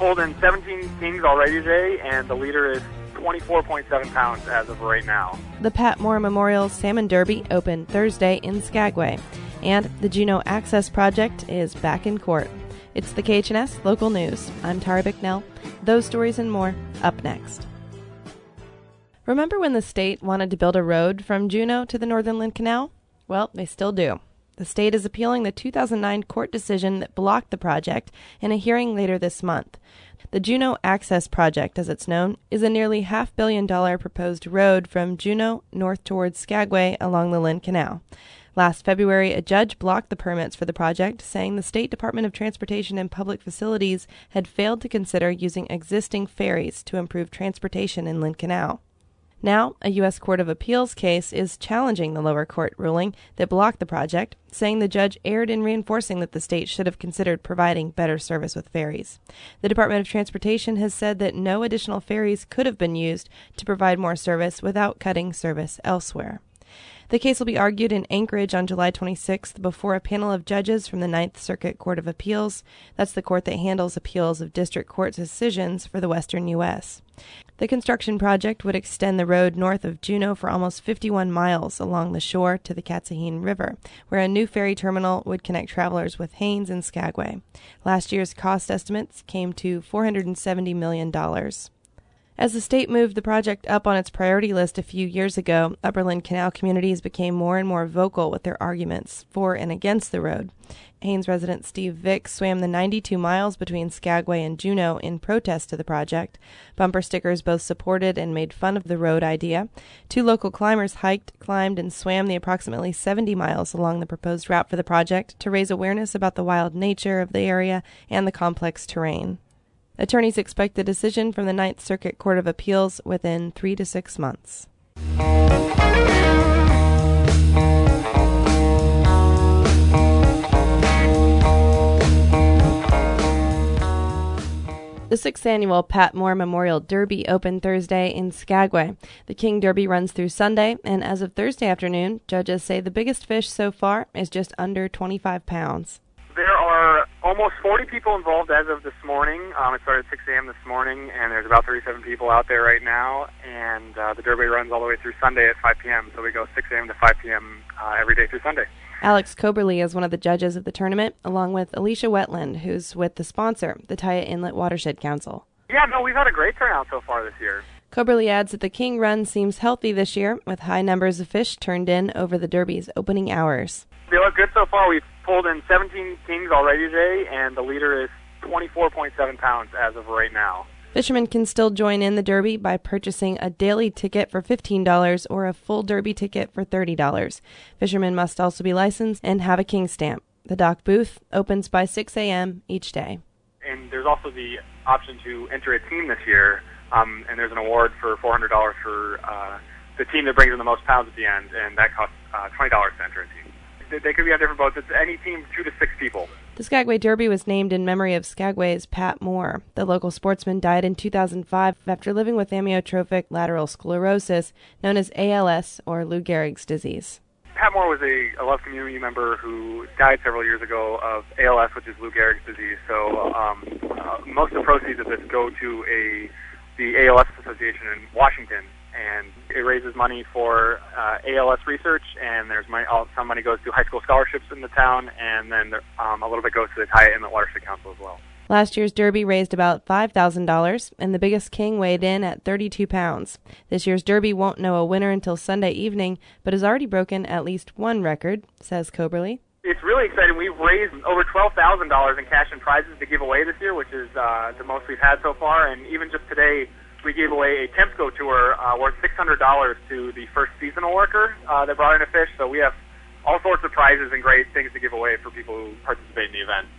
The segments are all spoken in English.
pulled in 17 kings already today, and the leader is 24.7 pounds as of right now. The Pat Moore Memorial Salmon Derby opened Thursday in Skagway, and the Juneau Access Project is back in court. It's the KHNS Local News. I'm Tara Bicknell. Those stories and more up next. Remember when the state wanted to build a road from Juneau to the Northern Lynn Canal? Well, they still do. The state is appealing the 2009 court decision that blocked the project in a hearing later this month. The Juneau Access Project, as it's known, is a nearly $500 million proposed road from Juneau north towards Skagway along the Lynn Canal. Last February, a judge blocked the permits for the project, saying the State Department of Transportation and Public Facilities had failed to consider using existing ferries to improve transportation in Lynn Canal. Now, a U.S. Court of Appeals case is challenging the lower court ruling that blocked the project, saying the judge erred in reinforcing that the state should have considered providing better service with ferries. The Department of Transportation has said that no additional ferries could have been used to provide more service without cutting service elsewhere. The case will be argued in Anchorage on July 26th before a panel of judges from the Ninth Circuit Court of Appeals. That's the court that handles appeals of district court decisions for the western U.S. The construction project would extend the road north of Juneau for almost 51 miles along the shore to the Katsahine River, where a new ferry terminal would connect travelers with Haines and Skagway. Last year's cost estimates came to $470 million. As the state moved the project up on its priority list a few years ago, Upper Lynn Canal communities became more and more vocal with their arguments for and against the road. Haines resident Steve Vick swam the 92 miles between Skagway and Juneau in protest to the project. Bumper stickers both supported and made fun of the road idea. Two local climbers hiked, climbed, and swam the approximately 70 miles along the proposed route for the project to raise awareness about the wild nature of the area and the complex terrain. Attorneys expect a decision from the Ninth Circuit Court of Appeals within 3 to 6 months. The 6th annual Pat Moore Memorial Derby opened Thursday in Skagway. The King Derby runs through Sunday, and as of Thursday afternoon, judges say the biggest fish so far is just under 25 pounds. There are almost 40 people involved as of this morning. It started at 6 a.m. this morning, and there's about 37 people out there right now. And the Derby runs all the way through Sunday at 5 p.m., so we go 6 a.m. to 5 p.m. Every day through Sunday. Alex Coberly is one of the judges of the tournament, along with Alicia Wetland, who's with the sponsor, the Taya Inlet Watershed Council. Yeah, no, we've had a great turnout so far this year. Coberly adds that the King Run seems healthy this year, with high numbers of fish turned in over the Derby's opening hours. They look good so far. We've pulled in 17 kings already today, and the leader is 24.7 pounds as of right now. Fishermen can still join in the Derby by purchasing a daily ticket for $15 or a full Derby ticket for $30. Fishermen must also be licensed and have a King stamp. The dock booth opens by 6 a.m. each day. And there's also the option to enter a team this year, and there's an award for $400 for the team that brings in the most pounds at the end, and that costs $20 to enter a team. They could be on different boats. It's any team, 2 to 6 people. The Skagway Derby was named in memory of Skagway's Pat Moore. The local sportsman died in 2005 after living with amyotrophic lateral sclerosis, known as ALS or Lou Gehrig's disease. Pat Moore was a Love community member who died several years ago of ALS, which is Lou Gehrig's disease. So most of the proceeds of this go to the ALS Association in Washington, and it raises money for ALS research, and there's some money goes to high school scholarships in the town, and then a little bit goes to the Taya Inlet Watershed Council as well. Last year's Derby raised about $5,000, and the biggest king weighed in at 32 pounds. This year's Derby won't know a winner until Sunday evening, but has already broken at least one record, says Coberly. It's really exciting. We've raised over $12,000 in cash and prizes to give away this year, which is the most we've had so far, and even just today, we gave away a Tempco tour worth $600 to the first seasonal worker that brought in a fish. So we have all sorts of prizes and great things to give away for people who participate in the event.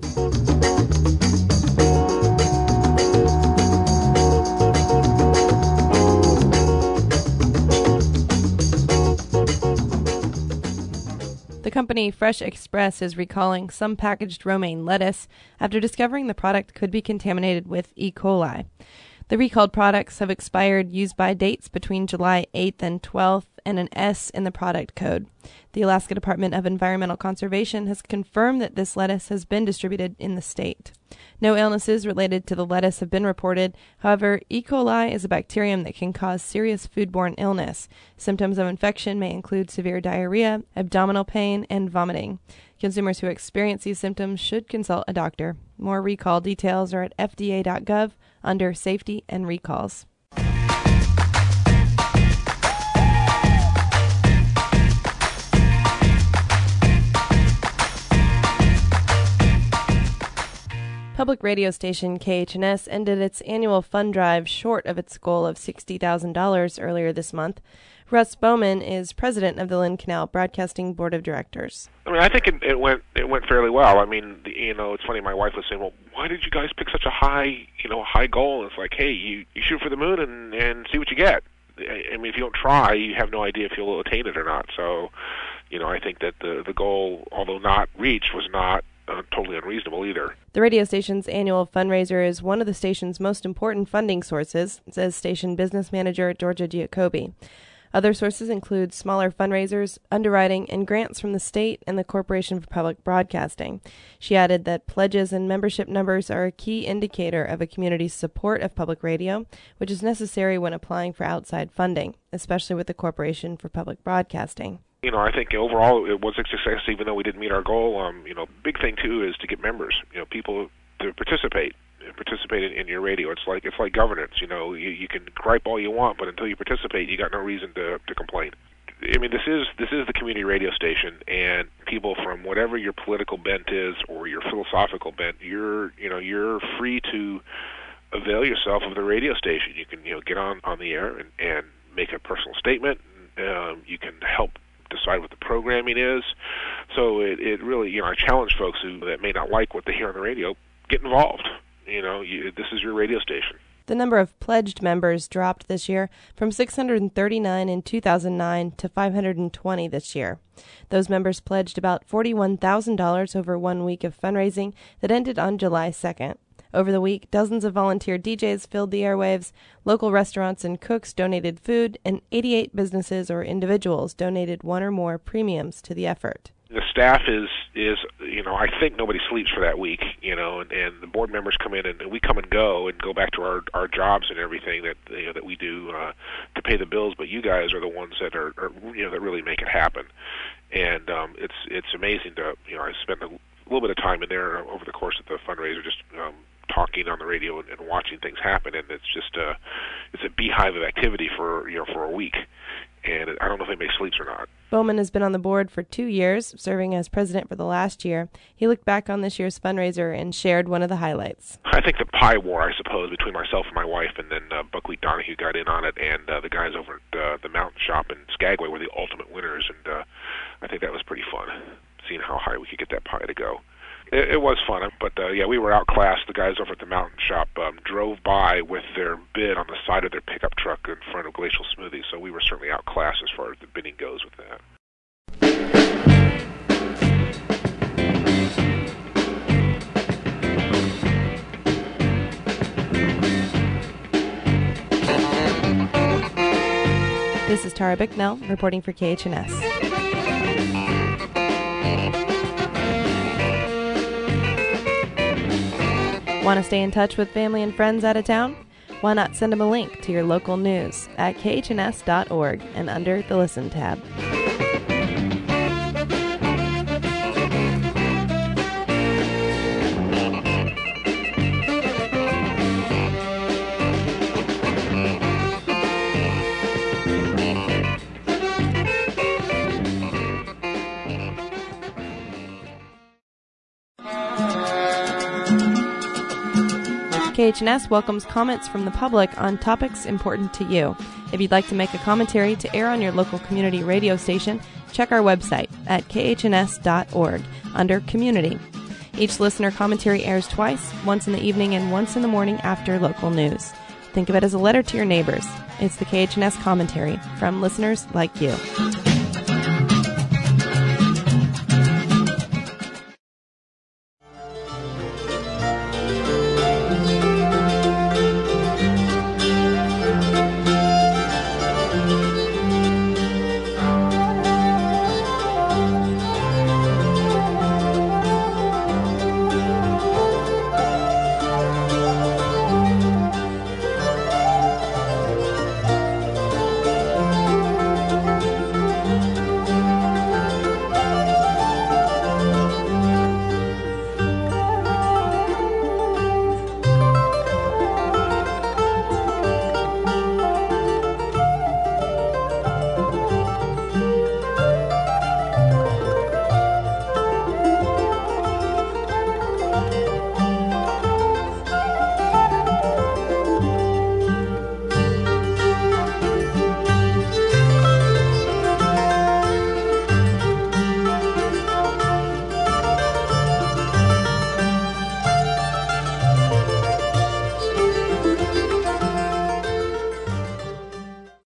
The company Fresh Express is recalling some packaged romaine lettuce after discovering the product could be contaminated with E. coli. The recalled products have expired use-by dates between July 8th and 12th and an S in the product code. The Alaska Department of Environmental Conservation has confirmed that this lettuce has been distributed in the state. No illnesses related to the lettuce have been reported. However, E. coli is a bacterium that can cause serious foodborne illness. Symptoms of infection may include severe diarrhea, abdominal pain, and vomiting. Consumers who experience these symptoms should consult a doctor. More recall details are at fda.gov under Safety and Recalls. Public radio station KHNS ended its annual fund drive short of its goal of $60,000 earlier this month. Russ Bowman is president of the Lynn Canal Broadcasting Board of Directors. I mean, I think it went fairly well. I mean, it's funny. My wife was saying, "Well, why did you guys pick such a high goal?" And it's like, hey, you shoot for the moon and see what you get. I mean, if you don't try, you have no idea if you'll attain it or not. So, I think that the goal, although not reached, was not totally unreasonable either. The radio station's annual fundraiser is one of the station's most important funding sources, says station business manager Georgia Giacobbe. Other sources include smaller fundraisers, underwriting, and grants from the state and the Corporation for Public Broadcasting. She added that pledges and membership numbers are a key indicator of a community's support of public radio, which is necessary when applying for outside funding, especially with the Corporation for Public Broadcasting. I think overall it was a success, even though we didn't meet our goal. Big thing too is to get members, people to participate in your radio. It's like governance. You can gripe all you want, but until you participate, you got no reason to complain. I mean, this is the community radio station, and people from whatever your political bent is or your philosophical bent, you're free to avail yourself of the radio station. You can get on the air and make a personal statement. You can help decide what the programming is. So it really, I challenge folks that may not like what they hear on the radio, get involved. This is your radio station. The number of pledged members dropped this year from 639 in 2009 to 520 this year. Those members pledged about $41,000 over 1 week of fundraising that ended on July 2nd. Over the week, dozens of volunteer DJs filled the airwaves, local restaurants and cooks donated food, and 88 businesses or individuals donated one or more premiums to the effort. The staff is I think nobody sleeps for that week, and the board members come in and we come and go back to our jobs and everything that we do to pay the bills. But you guys are the ones that are that really make it happen, and it's amazing to I spent a little bit of time in there over the course of the fundraiser, just talking on the radio and watching things happen, and it's just it's a beehive of activity for a week. And I don't know if anybody sleeps or not. Bowman has been on the board for 2 years, serving as president for the last year. He looked back on this year's fundraiser and shared one of the highlights. I think the pie war, I suppose, between myself and my wife, and then Buckwheat Donahue got in on it, and the guys over at the Mountain Shop in Skagway were the ultimate winners, and I think that was pretty fun, seeing how high we could get that pie to go. It was fun, but we were outclassed. The guys over at the Mountain Shop drove by with their bid on the side of their pickup truck in front of Glacial Smoothies, so we were certainly outclassed as far as the bidding goes with that. This is Tara Bicknell reporting for KHNS. Want to stay in touch with family and friends out of town? Why not send them a link to your local news at khns.org and under the Listen tab. KHNS welcomes comments from the public on topics important to you. If you'd like to make a commentary to air on your local community radio station, check our website at khns.org under Community. Each listener commentary airs twice, once in the evening and once in the morning after local news. Think of it as a letter to your neighbors. It's the KHNS commentary from listeners like you.